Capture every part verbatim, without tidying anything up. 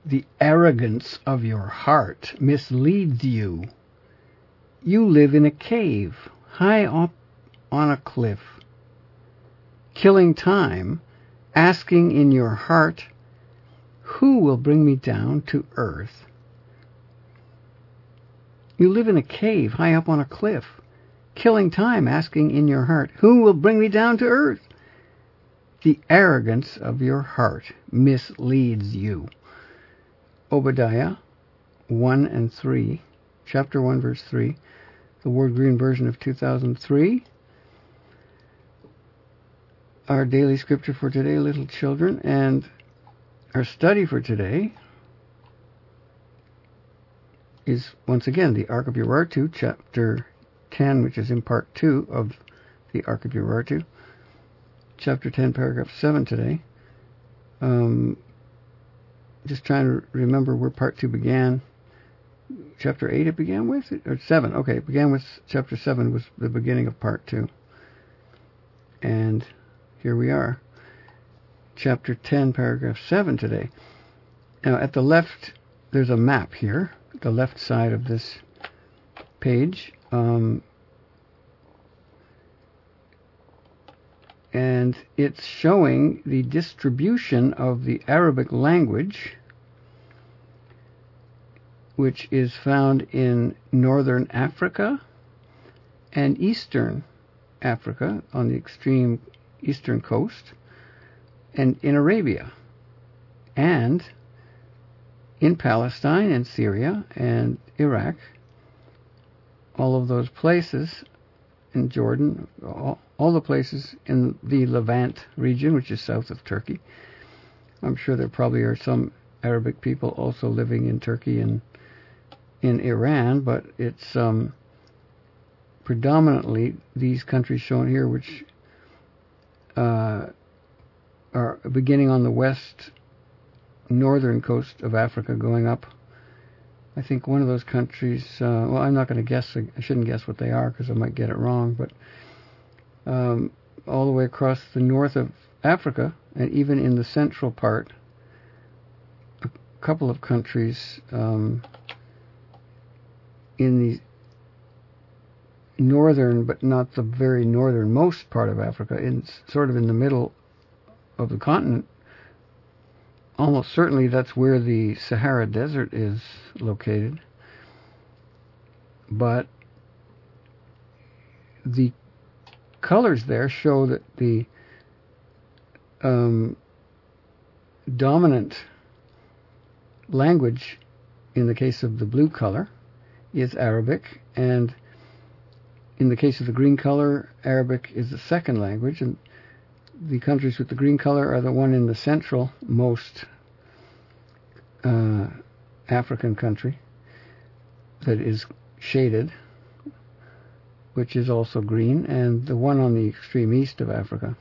The arrogance of your heart misleads you. You live in a cave, high up on a cliff, killing time, asking in your heart, who will bring me down to earth? You live in a cave, high up on a cliff, killing time, asking in your heart, who will bring me down to earth? The arrogance of your heart misleads you. Obadiah one and three, chapter one, verse three, the Word Green version of two thousand three. Our daily scripture for today, little children, and our study for today is, once again, the Ark of Urartu, chapter ten, which is in part two of the Ark of Urartu. Chapter ten, paragraph seven today. Um, just trying to remember where part two began. Chapter eight it began with? Or seven. Okay, it began with chapter seven, was the beginning of part two. And here we are. Chapter ten, paragraph seven today. Now, at the left, there's a map here. The left side of this page. Um, and it's showing the distribution of the Arabic language, which is found in northern Africa and eastern Africa on the extreme eastern coast, and in Arabia, and in Palestine and Syria and Iraq, all of those places, in Jordan, all, all the places in the Levant region, which is south of Turkey. I'm sure there probably are some Arabic people also living in Turkey and in Iran, but it's um, predominantly these countries shown here, which uh, are beginning on the west northern coast of Africa, going up. I think one of those countries, uh, well, I'm not going to guess, I shouldn't guess what they are because I might get it wrong, but um, all the way across the north of Africa, and even in the central part, a couple of countries um, in the northern, but not the very northernmost part of Africa, in sort of in the middle of the continent. Almost certainly that's where the Sahara Desert is located. But the colors there show that the um, dominant language, in the case of the blue color, is Arabic, and in the case of the green color, Arabic is the second language, and the countries with the green color are the one in the central most uh, African country that is shaded, which is also green, and the one on the extreme east of Africa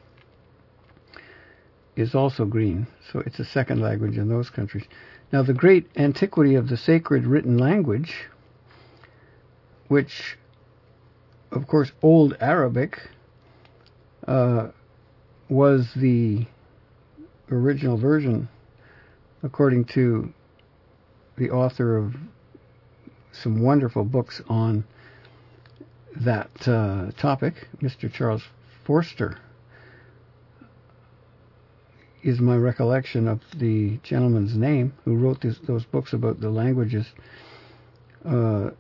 is also green. So it's a second language in those countries. Now, the great antiquity of the sacred written language, which, of course, Old Arabic uh, was the original version, according to the author of some wonderful books on that uh, topic, Mister Charles Forster, is my recollection of the gentleman's name who wrote this, those books about the languages. Uh,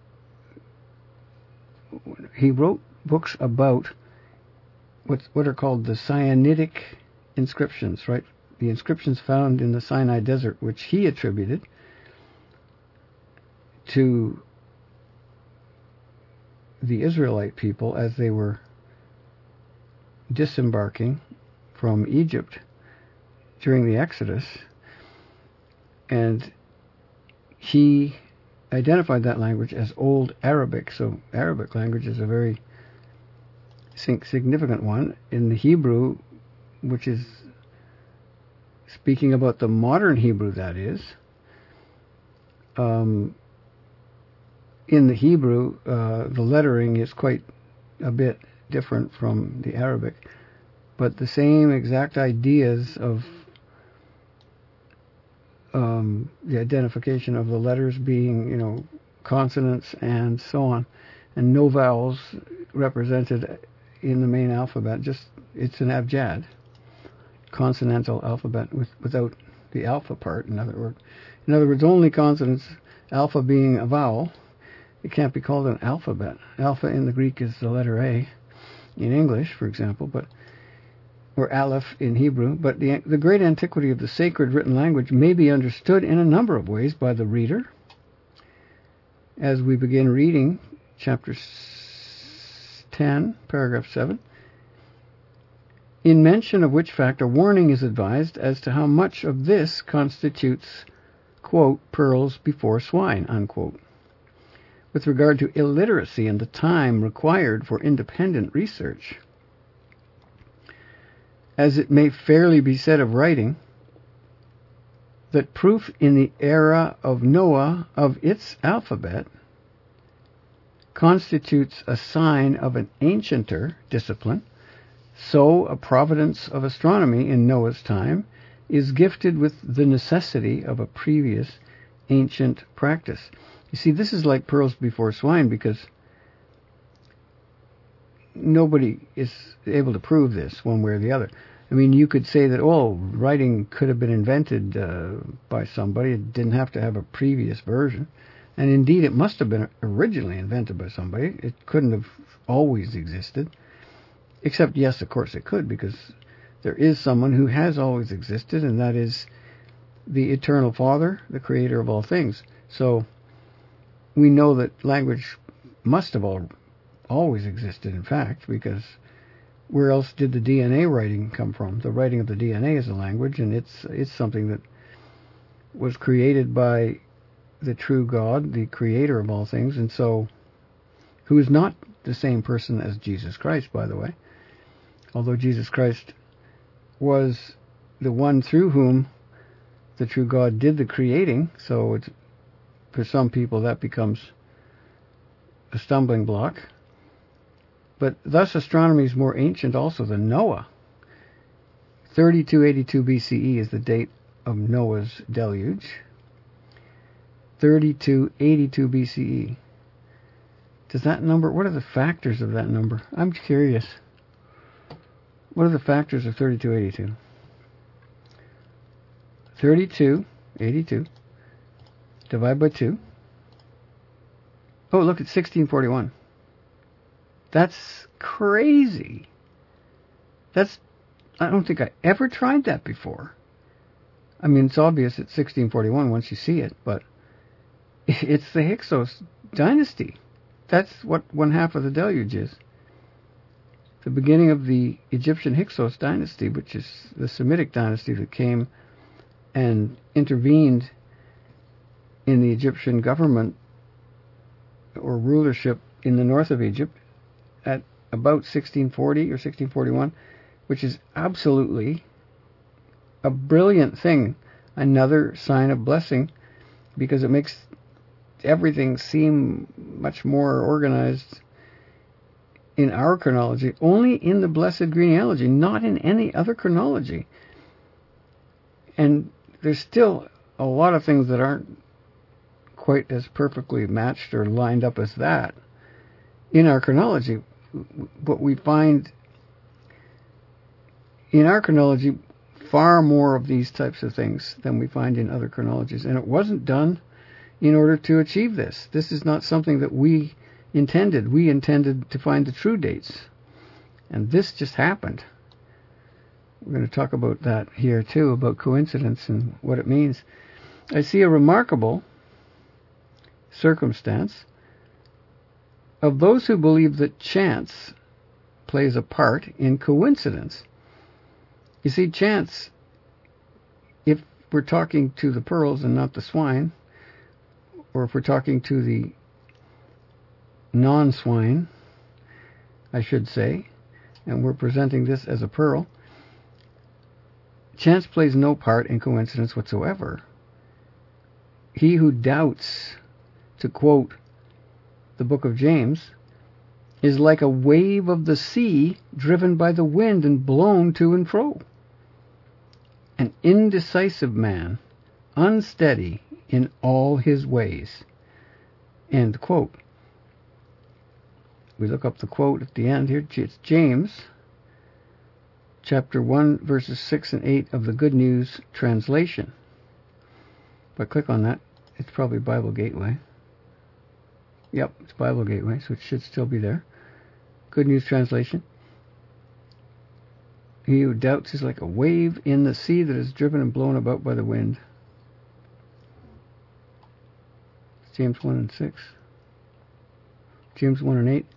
he wrote books about what what are called the Sinaitic inscriptions, right? The inscriptions found in the Sinai Desert, which he attributed to the Israelite people as they were disembarking from Egypt during the Exodus, and he identified that language as Old Arabic. So Arabic language is a very significant one. In the Hebrew, which is speaking about the modern Hebrew, that is, um, in the Hebrew, uh, the lettering is quite a bit different from the Arabic, but the same exact ideas of um, the identification of the letters being, you know, consonants and so on, and no vowels represented in the main alphabet. Just it's an abjad, consonantal alphabet with, without the alpha part. In other words, in other words, only consonants. Alpha being a vowel, it can't be called an alphabet. Alpha in the Greek is the letter A, in English, for example, but or aleph in Hebrew. But the the great antiquity of the sacred written language may be understood in a number of ways by the reader. As we begin reading chapter ten, paragraph seven, in mention of which fact a warning is advised as to how much of this constitutes, quote, pearls before swine, unquote. With regard to illiteracy and the time required for independent research, as it may fairly be said of writing, that proof in the era of Noah of its alphabet constitutes a sign of an ancienter discipline, so a providence of astronomy in Noah's time is gifted with the necessity of a previous ancient practice. You see, this is like pearls before swine because nobody is able to prove this one way or the other. I mean, you could say that, oh, writing could have been invented uh, by somebody. It didn't have to have a previous version. And indeed, it must have been originally invented by somebody. It couldn't have always existed. Except, yes, of course it could, because there is someone who has always existed, and that is the Eternal Father, the creator of all things. So we know that language must have all, always existed, in fact, because where else did the D N A writing come from? The writing of the D N A is a language, and it's it's something that was created by the true God, the creator of all things, and so who is not the same person as Jesus Christ, by the way. Although Jesus Christ was the one through whom the true God did the creating, so it's, for some people that becomes a stumbling block. But thus astronomy is more ancient also than Noah. thirty-two eighty-two B C E is the date of Noah's deluge. thirty-two eighty-two B C E. Does that number, what are the factors of that number? I'm curious. What are the factors of thirty-two eighty-two? thirty-two eighty-two divided by two. Oh, look at sixteen forty-one. That's crazy. That's, I don't think I ever tried that before. I mean, it's obvious it's sixteen forty-one once you see it, but it's the Hyksos dynasty. That's what one half of the deluge is. The beginning of the Egyptian Hyksos dynasty, which is the Semitic dynasty that came and intervened in the Egyptian government or rulership in the north of Egypt at about sixteen forty or sixteen forty-one, which is absolutely a brilliant thing. Another sign of blessing, because it makes everything seem much more organized in our chronology, only in the blessed genealogy, not in any other chronology. And there's still a lot of things that aren't quite as perfectly matched or lined up as that in our chronology. But we find in our chronology far more of these types of things than we find in other chronologies. And it wasn't done in order to achieve this. This is not something that we intended. We intended to find the true dates. And this just happened. We're going to talk about that here too, about coincidence and what it means. I see a remarkable circumstance of those who believe that chance plays a part in coincidence. You see, chance, if we're talking to the pearls and not the swine, or if we're talking to the non-swine, I should say, and we're presenting this as a pearl, chance plays no part in coincidence whatsoever. He who doubts, to quote the book of James, is like a wave of the sea driven by the wind and blown to and fro. An indecisive man unsteady in all his ways. End quote. We look up the quote at the end here. It's James, chapter one, verses six and eight of the Good News Translation. If I click on that, it's probably Bible Gateway. Yep, it's Bible Gateway, so it should still be there. Good News Translation. He who doubts is like a wave in the sea that is driven and blown about by the wind. James one and six. James one and eight.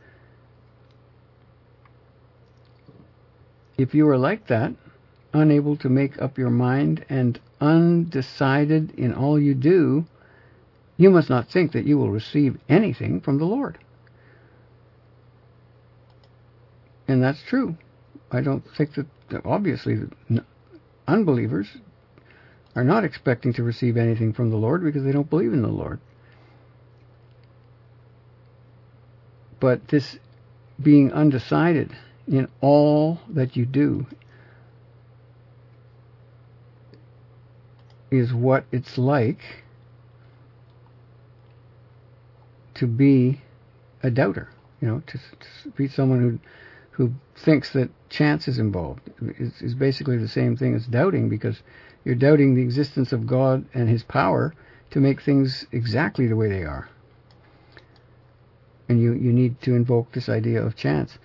If you are like that, unable to make up your mind and undecided in all you do, you must not think that you will receive anything from the Lord. And that's true. I don't think that, obviously, unbelievers are not expecting to receive anything from the Lord because they don't believe in the Lord. But this being undecided in all that you do is what it's like to be a doubter, you know, to, to be someone who who thinks that chance is involved. It's, it's basically the same thing as doubting, because you're doubting the existence of God and his power to make things exactly the way they are. And you, you need to invoke this idea of chance,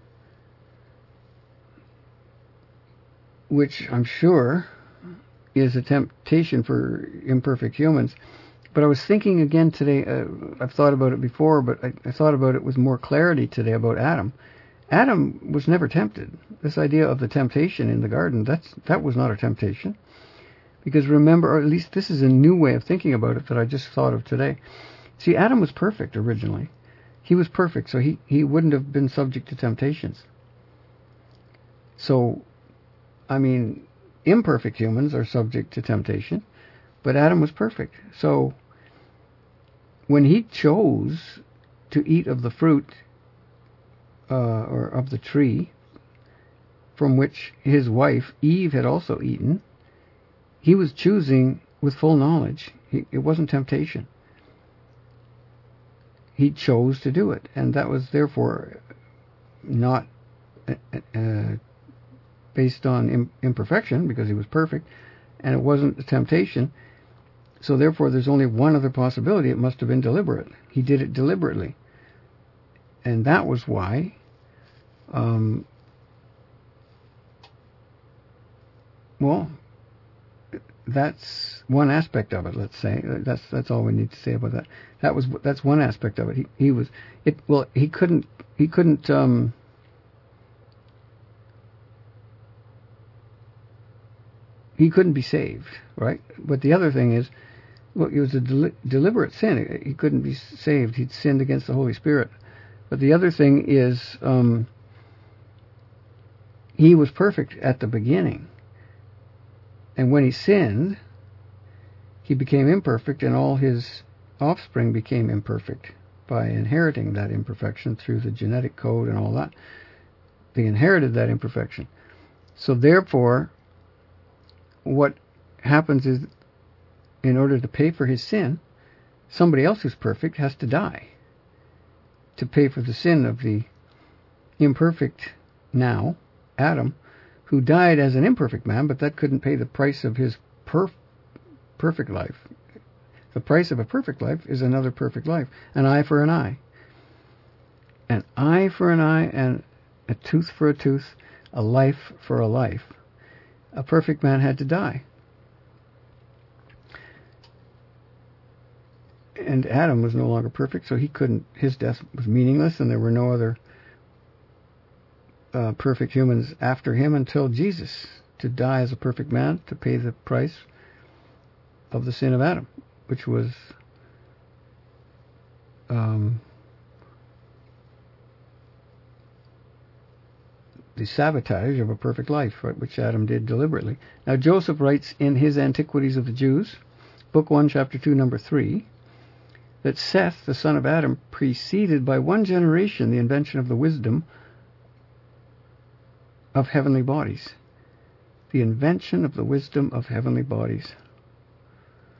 which I'm sure is a temptation for imperfect humans. But I was thinking again today, uh, I've thought about it before, but I, I thought about it with more clarity today about Adam. Adam was never tempted. This idea of the temptation in the garden, that's that was not a temptation. Because remember, or at least this is a new way of thinking about it that I just thought of today. See, Adam was perfect originally. He was perfect, so he, he wouldn't have been subject to temptations. So, I mean, imperfect humans are subject to temptation, but Adam was perfect. So, when he chose to eat of the fruit, uh, or of the tree, from which his wife Eve had also eaten, he was choosing with full knowledge. He, it wasn't temptation. He chose to do it, and that was therefore not uh, uh, based on im- imperfection, because he was perfect, and it wasn't a temptation. So therefore there's only one other possibility. It must have been deliberate. He did it deliberately. And that was why um, well, that's one aspect of it, let's say. That's that's all we need to say about that. That was that's one aspect of it. He he was it well he couldn't he couldn't um he couldn't be saved, right? But the other thing is, well, it was a del- deliberate sin. He couldn't be saved. He'd sinned against the Holy Spirit. But the other thing is, um, he was perfect at the beginning. And when he sinned, he became imperfect, and all his offspring became imperfect by inheriting that imperfection through the genetic code and all that. They inherited that imperfection. So therefore, what happens is, in order to pay for his sin, somebody else who's perfect has to die to pay for the sin of the imperfect now, Adam, who died as an imperfect man, but that couldn't pay the price of his perf- perfect life. The price of a perfect life is another perfect life. An eye for an eye. An eye for an eye, and a tooth for a tooth, a life for a life. A perfect man had to die. And Adam was no longer perfect, so he couldn't, his death was meaningless, and there were no other uh, perfect humans after him until Jesus, to die as a perfect man, to pay the price of the sin of Adam, which was um, the sabotage of a perfect life, right, which Adam did deliberately. Now, Joseph writes in his Antiquities of the Jews, Book one, Chapter two, Number three, that Seth, the son of Adam, preceded by one generation the invention of the wisdom of heavenly bodies. The invention of the wisdom of heavenly bodies.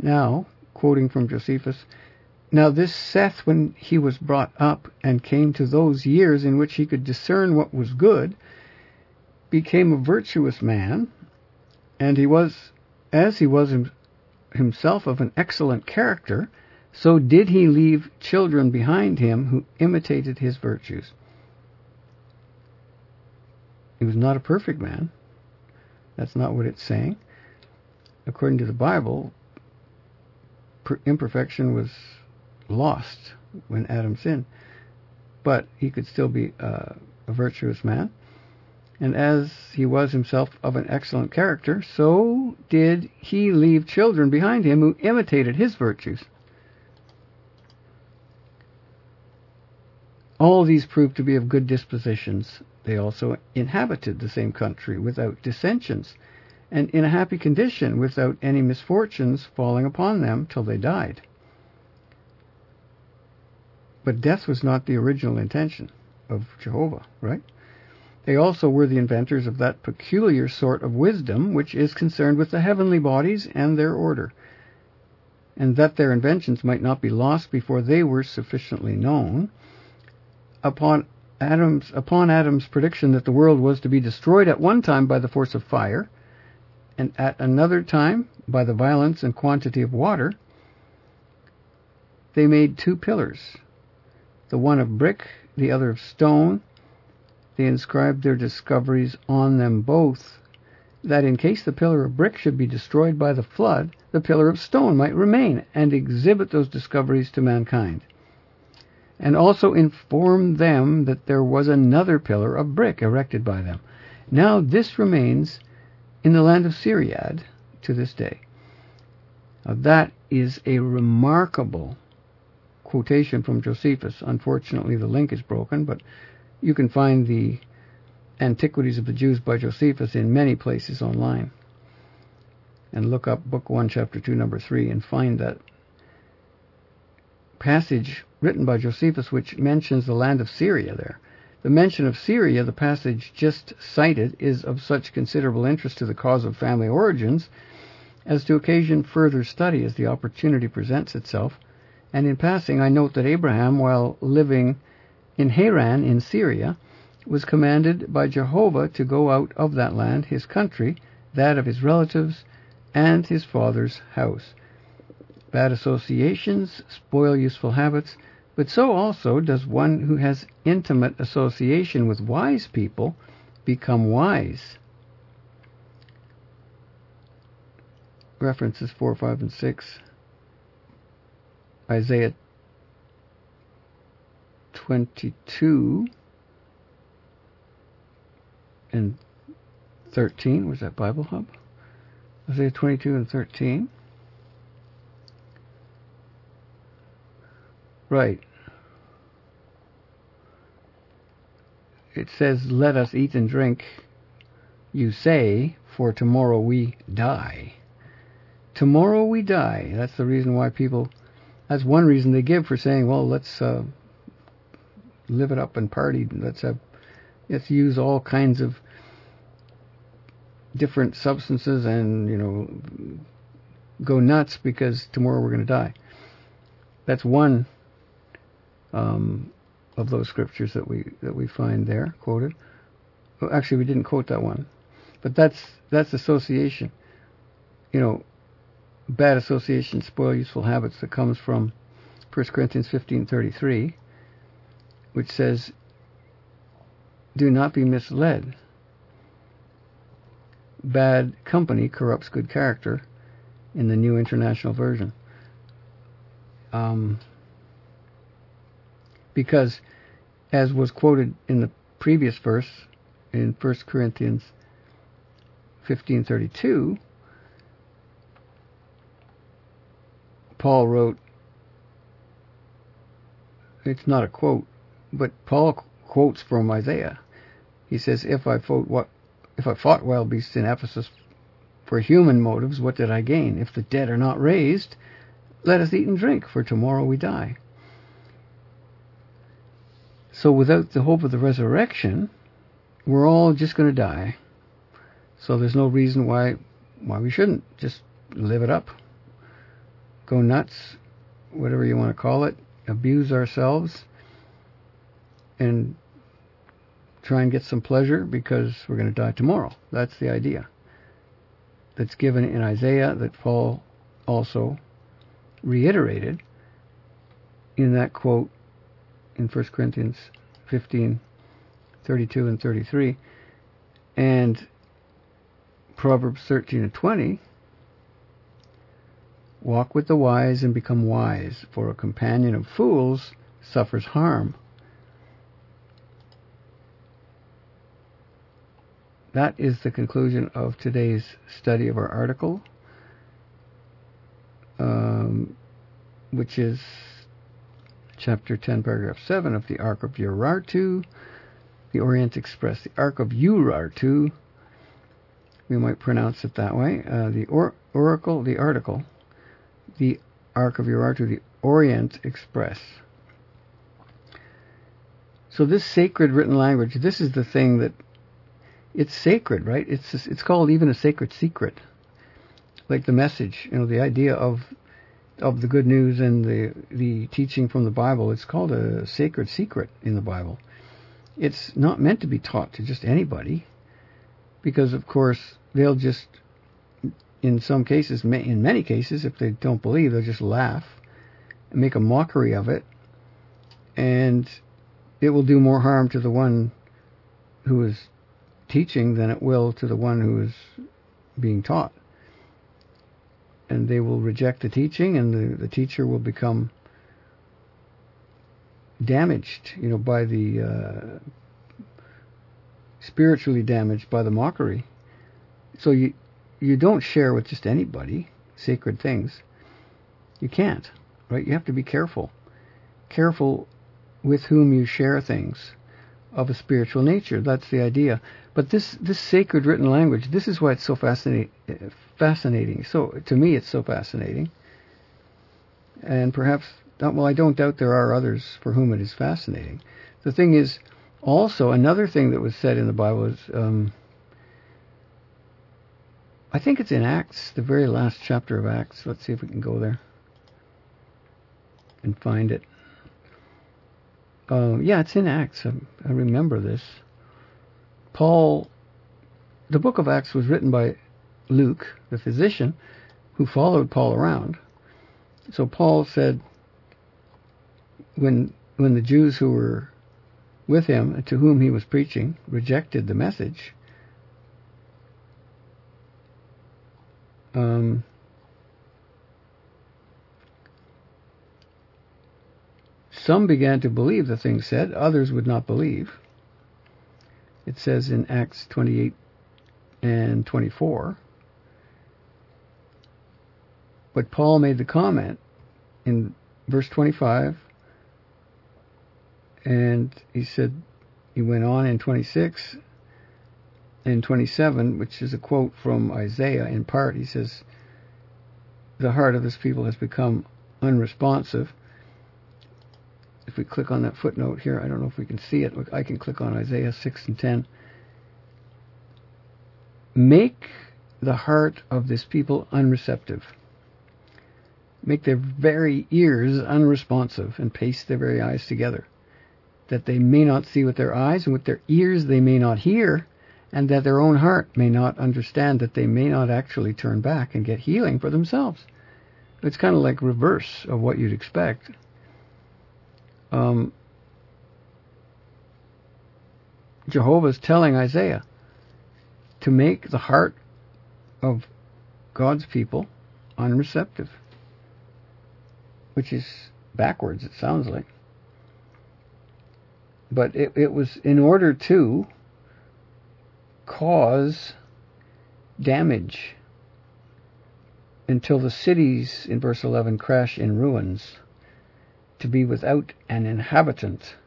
Now, quoting from Josephus, "Now this Seth, when he was brought up and came to those years in which he could discern what was good, became a virtuous man, and he was, as he was himself of an excellent character, so did he leave children behind him who imitated his virtues." He was not a perfect man. That's not what it's saying. According to the Bible, imperfection was lost when Adam sinned. But he could still be uh, a virtuous man. And as he was himself of an excellent character, so did he leave children behind him who imitated his virtues. All these proved to be of good dispositions. They also inhabited the same country without dissensions, and in a happy condition without any misfortunes falling upon them till they died. But death was not the original intention of Jehovah, right? They also were the inventors of that peculiar sort of wisdom which is concerned with the heavenly bodies and their order, and that their inventions might not be lost before they were sufficiently known. Upon Adam's, upon Adam's prediction that the world was to be destroyed at one time by the force of fire, and at another time by the violence and quantity of water, they made two pillars, the one of brick, the other of stone. They inscribed their discoveries on them both, that in case the pillar of brick should be destroyed by the flood, the pillar of stone might remain and exhibit those discoveries to mankind. And also informed them that there was another pillar of brick erected by them. Now this remains in the land of Syriad to this day. Now that is a remarkable quotation from Josephus. Unfortunately, the link is broken, but you can find the Antiquities of the Jews by Josephus in many places online. And look up Book one, Chapter two, Number three, and find that passage written by Josephus which mentions the land of Syria there. The mention of Syria, the passage just cited, is of such considerable interest to the cause of family origins as to occasion further study as the opportunity presents itself. And in passing, I note that Abraham, while living in Haran in Syria, was commanded by Jehovah to go out of that land, his country, that of his relatives, and his father's house. Bad associations spoil useful habits, but so also does one who has intimate association with wise people become wise. References four, five, and six. Isaiah twenty-two and thirteen. Was that Bible Hub? Isaiah twenty-two and thirteen. Right. It says, "Let us eat and drink, you say, for tomorrow we die." Tomorrow we die. That's the reason why people, that's one reason they give for saying, well, let's uh, live it up and party. Let's have, let's use all kinds of different substances and, you know, go nuts because tomorrow we're going to die. That's one um, of those scriptures that we that we find there quoted. Well, actually, we didn't quote that one, but that's that's association. You know, bad association spoil useful habits. That comes from First Corinthians fifteen thirty-three, which says, "Do not be misled. Bad company corrupts good character," in the New International Version. Um, because, as was quoted in the previous verse, in First Corinthians fifteen thirty-two, Paul wrote, it's not a quote, but Paul quotes from Isaiah. He says, if I fought what if I fought wild beasts in Ephesus for human motives, what did I gain? If the dead are not raised, let us eat and drink, for tomorrow we die. So without the hope of the resurrection, we're all just going to die. So there's no reason why why we shouldn't just live it up. go nuts, whatever you want to call it, abuse ourselves, and try and get some pleasure because we're going to die tomorrow. That's the idea that's given in Isaiah, that Paul also reiterated in that quote in First Corinthians fifteen, thirty-two and thirty-three, and Proverbs thirteen and twenty. Walk with the wise and become wise, for a companion of fools suffers harm. That is the conclusion of today's study of our article, um, which is chapter ten, paragraph seven of the Ark of Urartu, the Orient Express, the Ark of Urartu. We might pronounce it that way. Uh, the or- oracle, the article, the Ark of Urartu, the Orient Express. So this sacred written language, this is the thing that, it's sacred, right? It's it's called even a sacred secret. Like the message, you know, the idea of of the good news and the the teaching from the Bible, it's called a sacred secret in the Bible. It's not meant to be taught to just anybody, because of course they'll just, in some cases, in many cases, if they don't believe, they'll just laugh and make a mockery of it, and it will do more harm to the one who is teaching than it will to the one who is being taught. And they will reject the teaching, and the, the teacher will become damaged, you know, by the uh, spiritually damaged by the mockery. So you you don't share with just anybody sacred things. You can't, right? You have to be careful. Careful with whom you share things of a spiritual nature. That's the idea. But this, this sacred written language, this is why it's so fascinating. Fascinating. So to me, it's so fascinating. And perhaps, well, I don't doubt there are others for whom it is fascinating. The thing is, also another thing that was said in the Bible is, um, I think it's in Acts, the very last chapter of Acts. Let's see if we can go there and find it. Uh, yeah, it's in Acts. I, I remember this. Paul, the book of Acts was written by Luke, the physician, who followed Paul around. So Paul said, when when the Jews who were with him, to whom he was preaching, rejected the message, um, some began to believe the things said, others would not believe. It says in Acts twenty-eight and twenty-four. But Paul made the comment in verse twenty-five, and he said, he went on in twenty-six and twenty-seven, which is a quote from Isaiah in part. He says, the heart of this people has become unresponsive. If we click on that footnote here, I don't know if we can see it. I can click on Isaiah six and ten. Make the heart of this people unreceptive. Make their very ears unresponsive, and paste their very eyes together, that they may not see with their eyes, and with their ears they may not hear, and that their own heart may not understand, that they may not actually turn back and get healing for themselves. It's kind of like reverse of what you'd expect. Um, Jehovah's telling Isaiah to make the heart of God's people unreceptive, which is backwards, it sounds like. But it, it was in order to cause damage until the cities, in verse eleven, crash in ruins, to be without an inhabitant.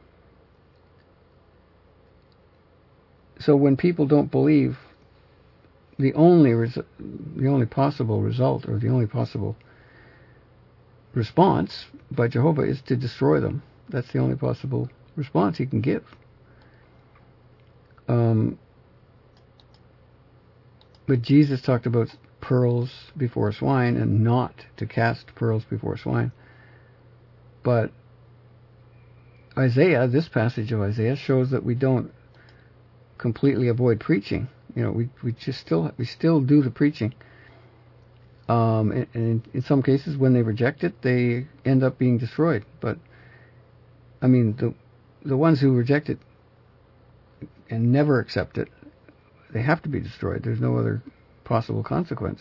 So when people don't believe, the only res- the only possible result, or the only possible response by Jehovah, is to destroy them. That's the only possible response he can give. Um, but Jesus talked about pearls before swine and not to cast pearls before swine. But Isaiah, this passage of Isaiah, shows that we don't completely avoid preaching. You know, we we just still we still do the preaching. Um, and, and in some cases, when they reject it, they end up being destroyed. But I mean, the the ones who reject it and never accept it, they have to be destroyed. There's no other possible consequence.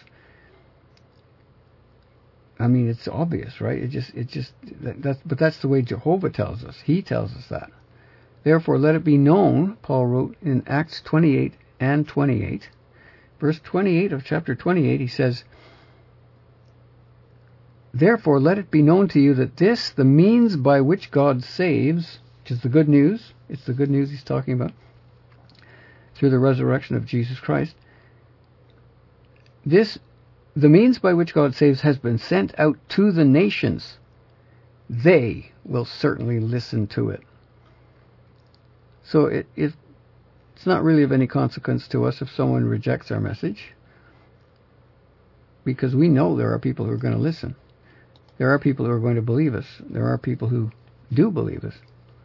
I mean, it's obvious, right? It just, it just, that, that's, but that's the way Jehovah tells us. He tells us that. Therefore, let it be known, Paul wrote in Acts twenty-eight and twenty-eight, verse twenty-eight of chapter twenty-eight, he says, therefore, let it be known to you that this, the means by which God saves, which is the good news, it's the good news he's talking about, through the resurrection of Jesus Christ, this, the means by which God saves has been sent out to the nations. They will certainly listen to it. So it, it, it's not really of any consequence to us if someone rejects our message, because we know there are people who are going to listen. There are people who are going to believe us. There are people who do believe us,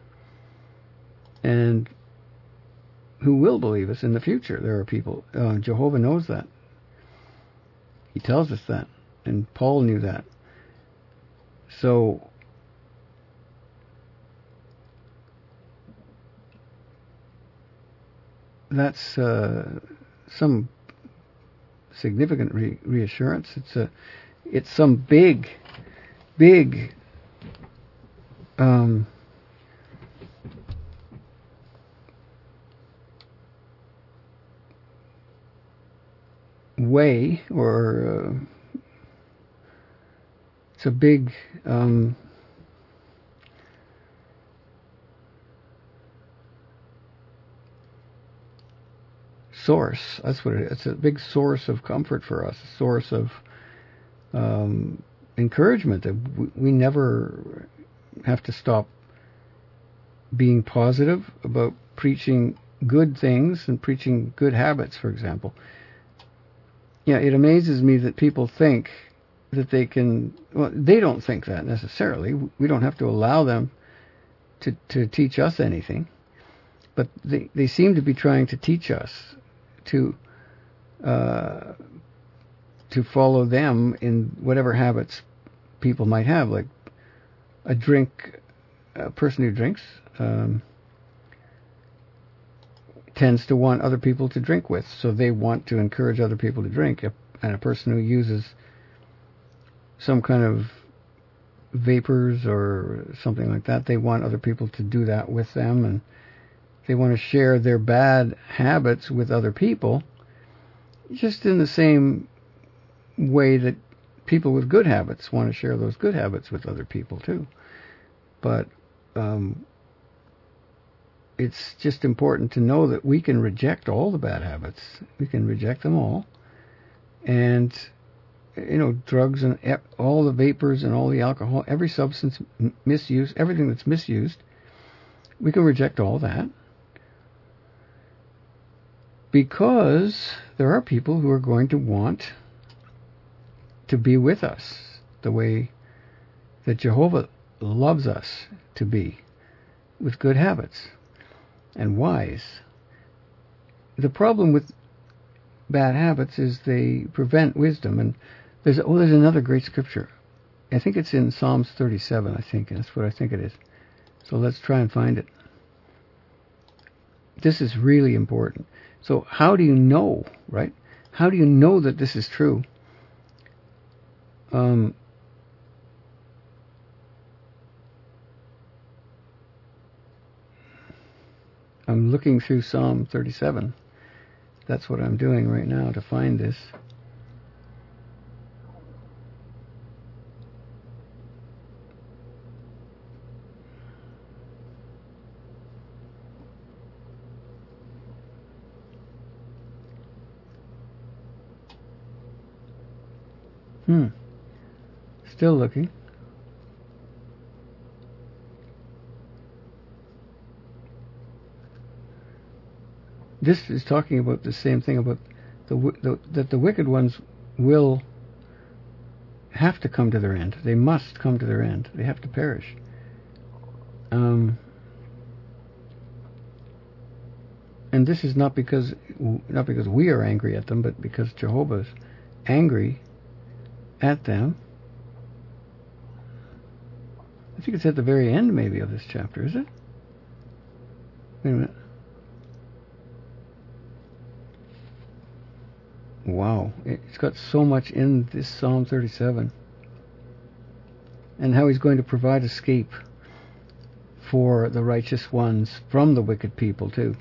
and who will believe us in the future. There are people. Uh, Jehovah knows that. He tells us that, and Paul knew that. So that's uh, some significant re- reassurance. It's a, it's some big, big um, way, or uh, it's a big um, source. That's what it is. It's a big source of comfort for us, a source of um, encouragement that we, we never have to stop being positive about preaching good things and preaching good habits, for example. Yeah, it amazes me that people think that they can, well, they don't think that necessarily. We don't have to allow them to, to teach us anything. But they, they seem to be trying to teach us to uh, to follow them in whatever habits people might have, like a drink, a person who drinks um, tends to want other people to drink with, so they want to encourage other people to drink. And a person who uses some kind of vapors or something like that, they want other people to do that with them, and they want to share their bad habits with other people, just in the same way that people with good habits want to share those good habits with other people too. But um, it's just important to know that we can reject all the bad habits. We can reject them all. And, you know, drugs and all the vapors and all the alcohol, every substance misuse, everything that's misused, we can reject all that. Because there are people who are going to want to be with us the way that Jehovah loves us to be, with good habits and wise. The problem with bad habits is they prevent wisdom. And there's oh, there's another great scripture. I think it's in Psalms thirty-seven, I think, and that's what I think it is. So let's try and find it. This is really important. So how do you know, right? How do you know that this is true? Um, I'm looking through Psalm thirty-seven. That's what I'm doing right now to find this. Hmm. Still looking. This is talking about the same thing, about the, the that the wicked ones will have to come to their end. They must come to their end. They have to perish. Um, and this is not because not because we are angry at them, but because Jehovah's angry at them. I think it's at the very end, maybe, of this chapter, is it? Wait a minute. Wow, it's got so much in this Psalm thirty-seven. And how he's going to provide escape for the righteous ones from the wicked people, too.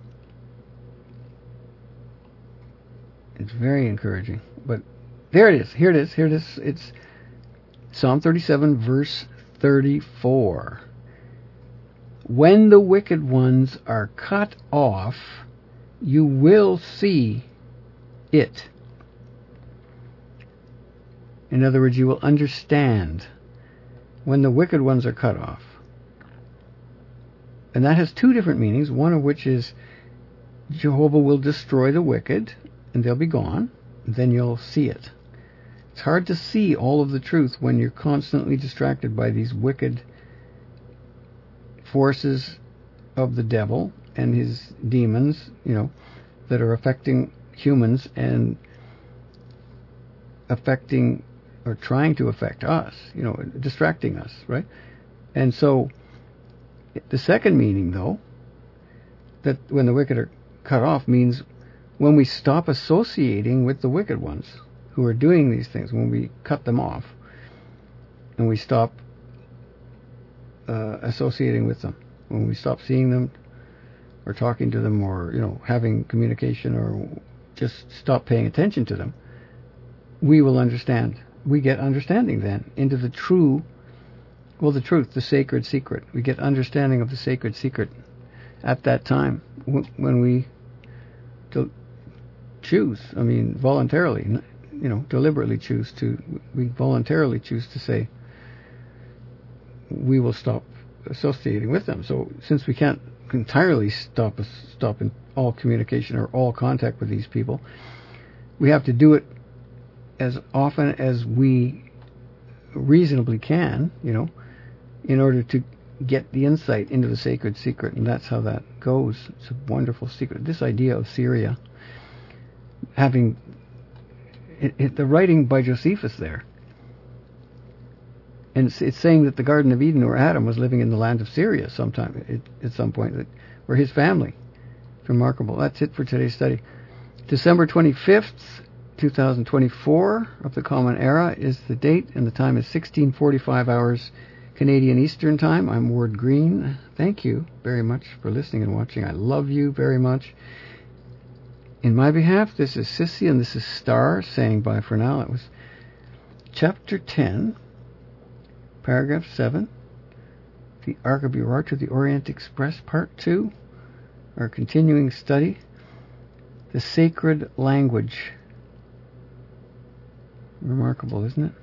It's very encouraging. But there it is. Here it is. Here it is. It's Psalm thirty-seven, verse thirty-four. When the wicked ones are cut off, you will see it. In other words, you will understand when the wicked ones are cut off. And that has two different meanings, one of which is Jehovah will destroy the wicked, and they'll be gone, and then you'll see it. It's hard to see all of the truth when you're constantly distracted by these wicked forces of the devil and his demons, you know, that are affecting humans and affecting or trying to affect us, you know, distracting us, right? And so the second meaning, though, that when the wicked are cut off means when we stop associating with the wicked ones who are doing these things, when we cut them off and we stop uh, associating with them, when we stop seeing them or talking to them or, you know, having communication or just stop paying attention to them, we will understand. We get understanding then into the true, well, the truth, the sacred secret. We get understanding of the sacred secret at that time when we do choose, I mean, voluntarily, you know, deliberately choose to, we voluntarily choose to say, we will stop associating with them. So since we can't entirely stop stop in all communication or all contact with these people, we have to do it as often as we reasonably can, you know, in order to get the insight into the sacred secret. And that's how that goes. It's a wonderful secret. This idea of Syria having it, it, the writing by Josephus there, and it's, it's saying that the Garden of Eden, where Adam was living in the land of Syria sometime it, at some point, that, where his family. It's remarkable. That's it for today's study. December twenty-fifth, twenty twenty-four of the Common Era is the date, and the time is sixteen forty-five hours Canadian Eastern Time. I'm Ward Green. Thank you very much for listening and watching. I love you very much. In my behalf, this is Sissy and this is Star saying bye for now. It was Chapter ten, Paragraph seven, the Ark of Urartu, the Orient Express, Part two, our continuing study, the sacred language. Remarkable, isn't it?